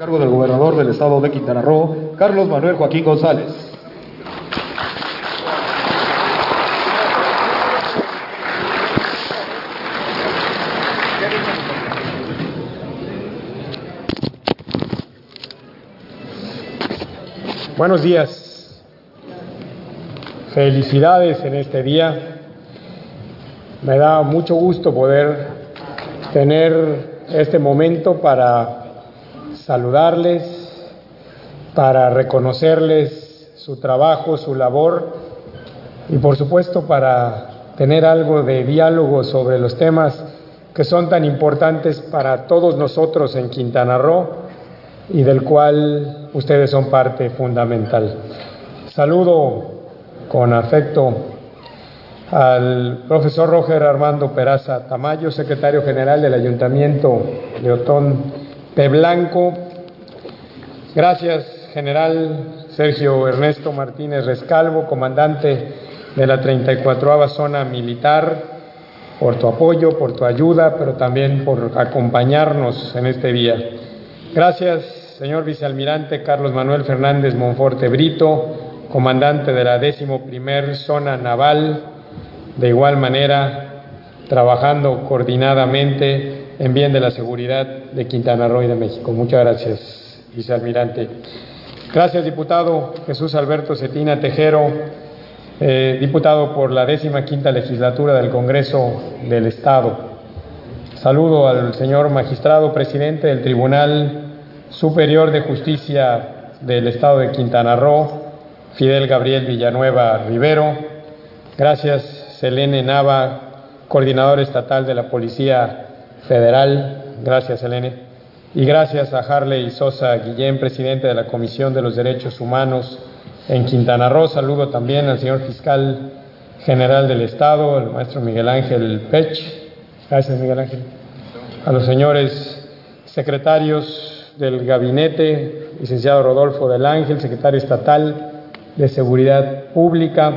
Cargo del gobernador del estado de Quintana Roo, Carlos Manuel Joaquín González. Buenos días. Felicidades en este día. Me da mucho gusto poder tener este momento para saludarles, para reconocerles su trabajo, su labor y por supuesto para tener algo de diálogo sobre los temas que son tan importantes para todos nosotros en Quintana Roo y del cual ustedes son parte fundamental. Saludo con afecto al profesor Roger Armando Peraza Tamayo, secretario general del Ayuntamiento de Otón de Blanco. Gracias, general Sergio Ernesto Martínez Rescalvo, comandante de la 34ª Zona Militar, por tu apoyo, por tu ayuda, pero también por acompañarnos en este día. Gracias, señor vicealmirante Carlos Manuel Fernández Monforte Brito, comandante de la 11ª Zona Naval, de igual manera, trabajando coordinadamente en bien de la seguridad de Quintana Roo y de México. Muchas gracias, vicealmirante. Gracias, diputado Jesús Alberto Cetina Tejero, diputado por la 15ª Legislatura del Congreso del Estado. Saludo al señor magistrado presidente del Tribunal Superior de Justicia del Estado de Quintana Roo, Fidel Gabriel Villanueva Rivero. Gracias, Selene Nava, coordinador estatal de la Policía Federal. Gracias, Selene. Y gracias a Harley Sosa Guillén, presidente de la Comisión de los Derechos Humanos en Quintana Roo. Saludo también al señor fiscal general del Estado, el maestro Miguel Ángel Pech. Gracias, Miguel Ángel. A los señores secretarios del gabinete, licenciado Rodolfo del Ángel, secretario estatal de Seguridad Pública,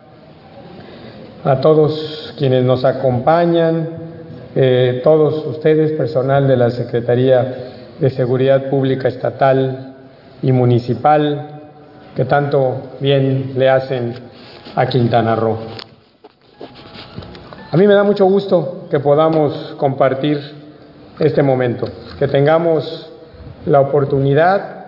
a todos quienes nos acompañan, todos ustedes, personal de la Secretaría de Seguridad Pública Estatal y Municipal, que tanto bien le hacen a Quintana Roo. A mí me da mucho gusto que podamos compartir este momento, que tengamos la oportunidad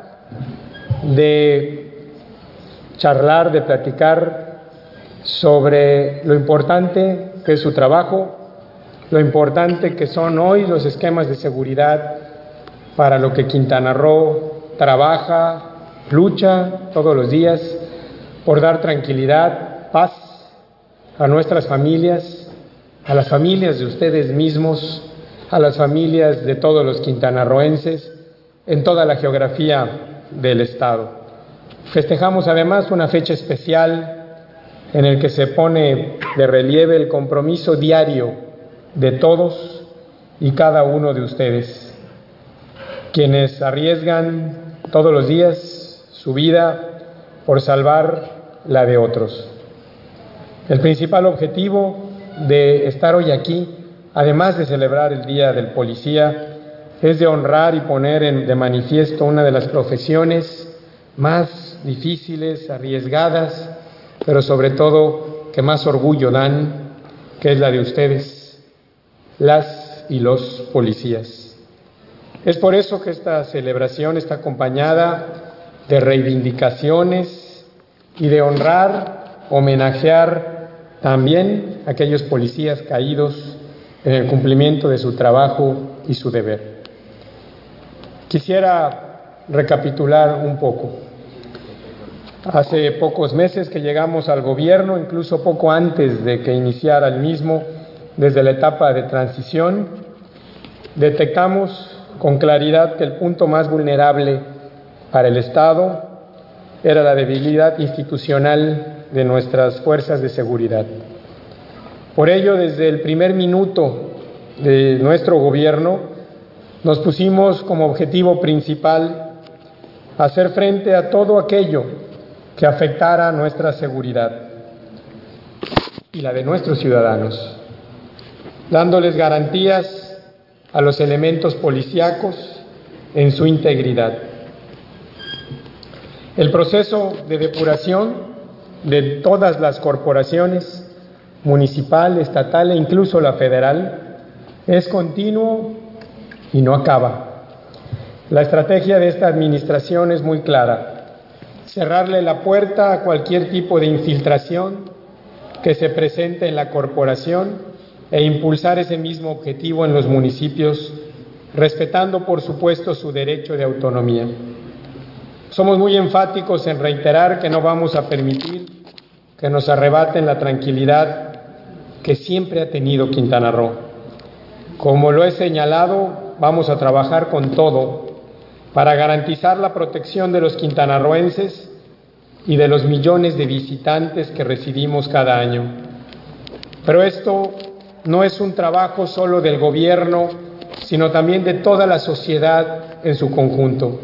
de charlar, de platicar sobre lo importante que es su trabajo, lo importante que son hoy los esquemas de seguridad para lo que Quintana Roo trabaja, lucha todos los días por dar tranquilidad, paz a nuestras familias, a las familias de ustedes mismos, a las familias de todos los quintanarroenses en toda la geografía del Estado. Festejamos además una fecha especial en el que se pone de relieve el compromiso diario de todos y cada uno de ustedes, quienes arriesgan todos los días su vida por salvar la de otros. El principal objetivo de estar hoy aquí, además de celebrar el Día del Policía, es de honrar y poner de manifiesto una de las profesiones más difíciles, arriesgadas, pero sobre todo que más orgullo dan, que es la de ustedes, las y los policías. Es por eso que esta celebración está acompañada de reivindicaciones y de honrar, homenajear también a aquellos policías caídos en el cumplimiento de su trabajo y su deber. Quisiera recapitular un poco. Hace pocos meses que llegamos al gobierno, incluso poco antes de que iniciara el mismo, desde la etapa de transición, detectamos con claridad que el punto más vulnerable para el Estado era la debilidad institucional de nuestras fuerzas de seguridad. Por ello, desde el primer minuto de nuestro gobierno, nos pusimos como objetivo principal hacer frente a todo aquello que afectara nuestra seguridad y la de nuestros ciudadanos, dándoles garantías a los elementos policíacos en su integridad. El proceso de depuración de todas las corporaciones, municipal, estatal e incluso la federal, es continuo y no acaba. La estrategia de esta administración es muy clara: cerrarle la puerta a cualquier tipo de infiltración que se presente en la corporación e impulsar ese mismo objetivo en los municipios, respetando por supuesto su derecho de autonomía. Somos muy enfáticos en reiterar que no vamos a permitir que nos arrebaten la tranquilidad que siempre ha tenido Quintana Roo. Como lo he señalado, vamos a trabajar con todo para garantizar la protección de los quintanarroenses y de los millones de visitantes que recibimos cada año. Pero esto no es un trabajo solo del gobierno, sino también de toda la sociedad en su conjunto.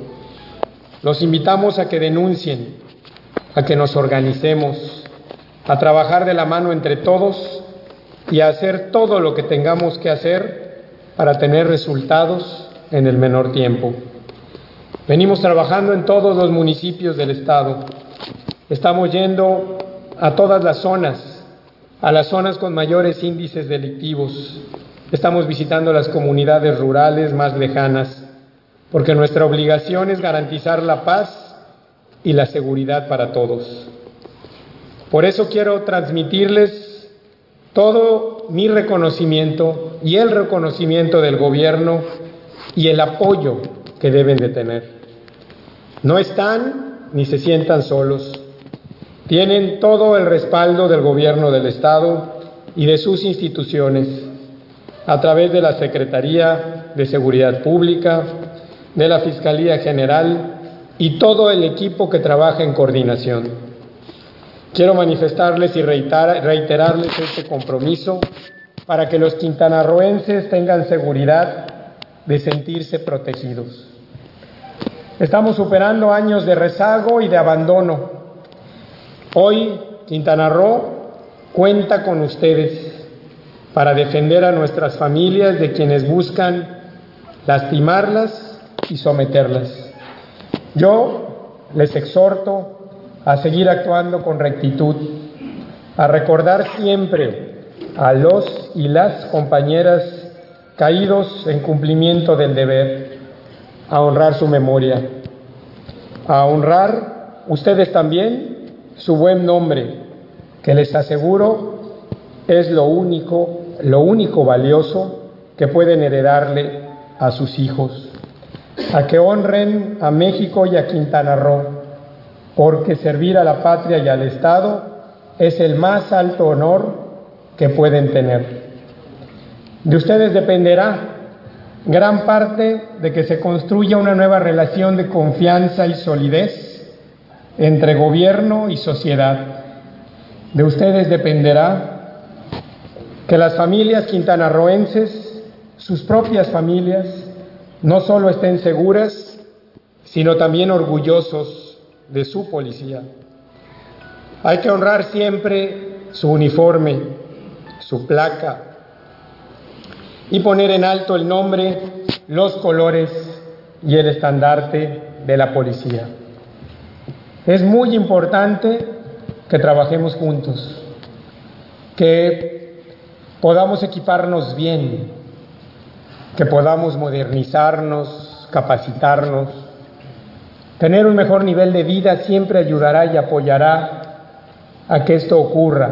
Los invitamos a que denuncien, a que nos organicemos, a trabajar de la mano entre todos y a hacer todo lo que tengamos que hacer para tener resultados en el menor tiempo. Venimos trabajando en todos los municipios del estado. Estamos yendo a todas las zonas, a las zonas con mayores índices delictivos. Estamos visitando las comunidades rurales más lejanas, porque nuestra obligación es garantizar la paz y la seguridad para todos. Por eso quiero transmitirles todo mi reconocimiento y el reconocimiento del gobierno y el apoyo que deben de tener. No están ni se sientan solos. Tienen todo el respaldo del gobierno del estado y de sus instituciones, a través de la Secretaría de Seguridad Pública, de la Fiscalía General y todo el equipo que trabaja en coordinación. Quiero manifestarles y reiterarles este compromiso para que los quintanarroenses tengan seguridad de sentirse protegidos. Estamos superando años de rezago y de abandono. Hoy Quintana Roo cuenta con ustedes para defender a nuestras familias de quienes buscan lastimarlas y someterlas. Yo les exhorto a seguir actuando con rectitud, a recordar siempre a los y las compañeras caídos en cumplimiento del deber, a honrar su memoria, a honrar ustedes también su buen nombre, que les aseguro es lo único valioso que pueden heredarle a sus hijos. A que honren a México y a Quintana Roo, porque servir a la patria y al Estado es el más alto honor que pueden tener. De ustedes dependerá gran parte de que se construya una nueva relación de confianza y solidez entre gobierno y sociedad. De ustedes dependerá que las familias quintanarroenses, sus propias familias, no solo estén seguras, sino también orgullosos de su policía. Hay que honrar siempre su uniforme, su placa, y poner en alto el nombre, los colores y el estandarte de la policía. Es muy importante que trabajemos juntos, que podamos equiparnos bien, que podamos modernizarnos, capacitarnos. Tener un mejor nivel de vida siempre ayudará y apoyará a que esto ocurra.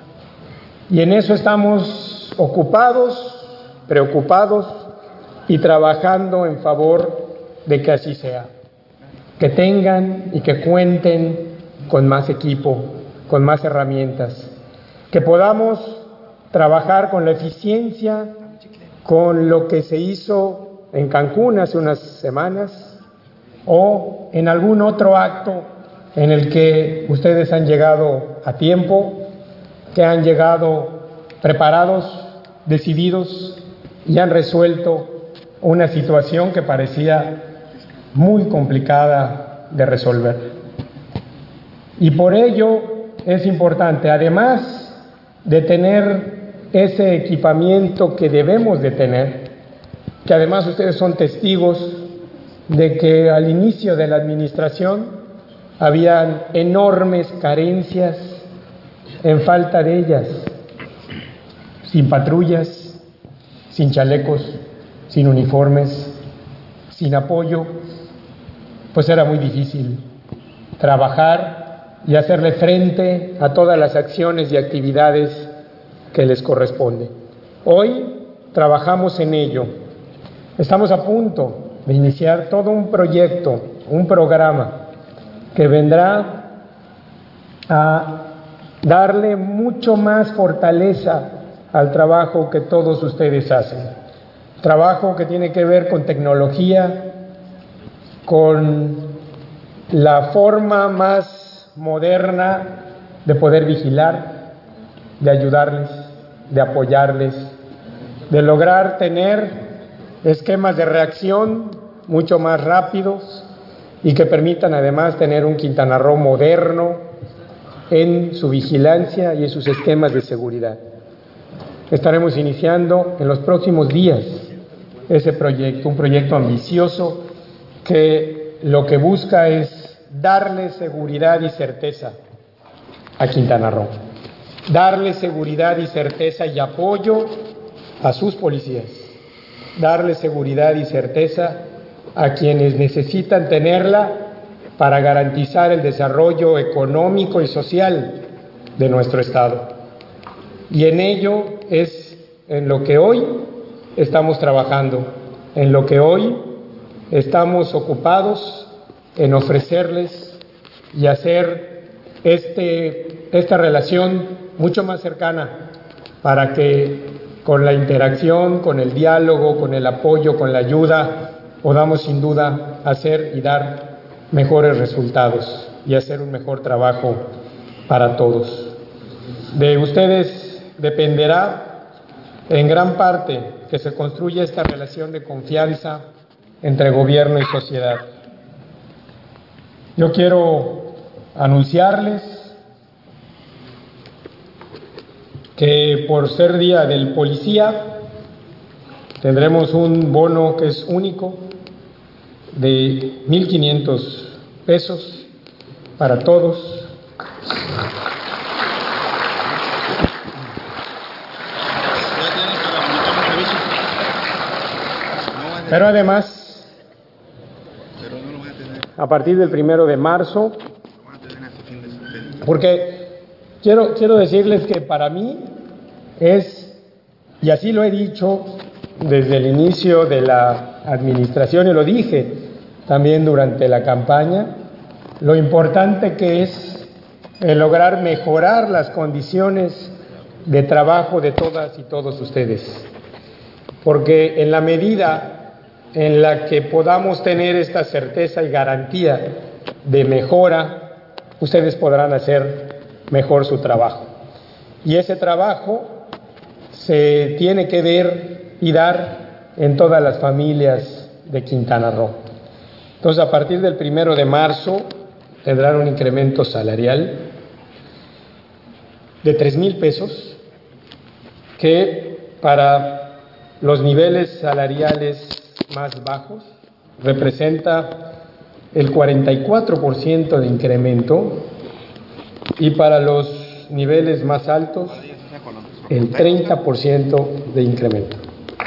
Y en eso estamos ocupados, preocupados y trabajando en favor de que así sea. Que tengan y que cuenten con más equipo, con más herramientas. Que podamos trabajar con la eficiencia, con lo que se hizo en Cancún hace unas semanas o en algún otro acto en el que ustedes han llegado a tiempo, que han llegado preparados, decididos y han resuelto una situación que parecía muy complicada de resolver. Y por ello es importante, además de tener ese equipamiento que debemos de tener, que además ustedes son testigos de que al inicio de la administración habían enormes carencias en falta de ellas, sin patrullas, sin chalecos, sin uniformes, sin apoyo, pues era muy difícil trabajar y hacerle frente a todas las acciones y actividades que les corresponde. Hoy trabajamos en ello. Estamos a punto de iniciar todo un proyecto, un programa que vendrá a darle mucho más fortaleza al trabajo que todos ustedes hacen. Trabajo que tiene que ver con tecnología, con la forma más moderna de poder vigilar, de ayudarles, de apoyarles, de lograr tener esquemas de reacción mucho más rápidos y que permitan además tener un Quintana Roo moderno en su vigilancia y en sus esquemas de seguridad. Estaremos iniciando en los próximos días ese proyecto, un proyecto ambicioso que lo que busca es darle seguridad y certeza a Quintana Roo, darle seguridad y certeza y apoyo a sus policías, darle seguridad y certeza a quienes necesitan tenerla para garantizar el desarrollo económico y social de nuestro Estado. Y en ello es en lo que hoy estamos trabajando, en lo que hoy estamos ocupados en ofrecerles y hacer esta relación mucho más cercana para que con la interacción, con el diálogo, con el apoyo, con la ayuda, podamos sin duda hacer y dar mejores resultados y hacer un mejor trabajo para todos. De ustedes dependerá en gran parte que se construya esta relación de confianza entre gobierno y sociedad. Yo quiero anunciarles que por ser Día del Policía tendremos un bono que es único de 1,500 pesos para todos. Pero además, a partir del 1 de marzo, porque quiero decirles que para mí es, y así lo he dicho desde el inicio de la administración y lo dije también durante la campaña, lo importante que es el lograr mejorar las condiciones de trabajo de todas y todos ustedes. Porque en la medida en la que podamos tener esta certeza y garantía de mejora, ustedes podrán hacer mejor su trabajo. Y ese trabajo se tiene que ver y dar en todas las familias de Quintana Roo. Entonces, a partir del 1 de marzo tendrán un incremento salarial de 3,000 pesos, que para los niveles salariales más bajos representa el 44% de incremento y para los niveles más altos el 30% de incremento.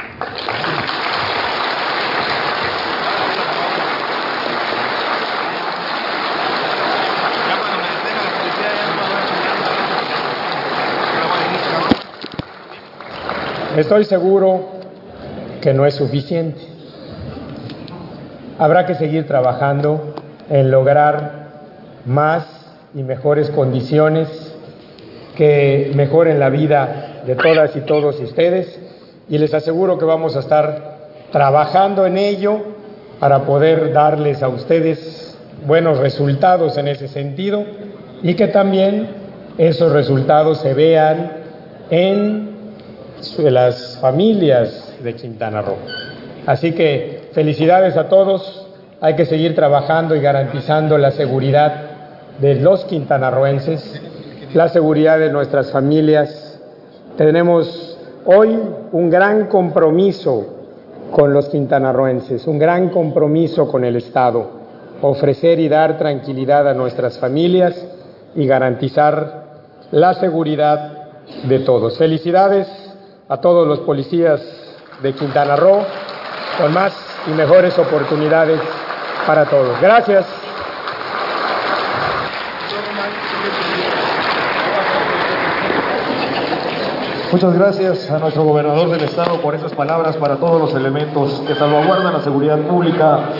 Estoy seguro que no es suficiente. Habrá que seguir trabajando en lograr más y mejores condiciones que mejoren la vida de todas y todos ustedes, y les aseguro que vamos a estar trabajando en ello para poder darles a ustedes buenos resultados en ese sentido y que también esos resultados se vean en las familias de Quintana Roo. Así que felicidades a todos, hay que seguir trabajando y garantizando la seguridad de los quintanarroenses, la seguridad de nuestras familias. Tenemos hoy un gran compromiso con los quintanarroenses, un gran compromiso con el Estado, ofrecer y dar tranquilidad a nuestras familias y garantizar la seguridad de todos. Felicidades a todos los policías de Quintana Roo, con más y mejores oportunidades para todos. Gracias. Muchas gracias a nuestro gobernador del estado por esas palabras para todos los elementos que salvaguardan la seguridad pública.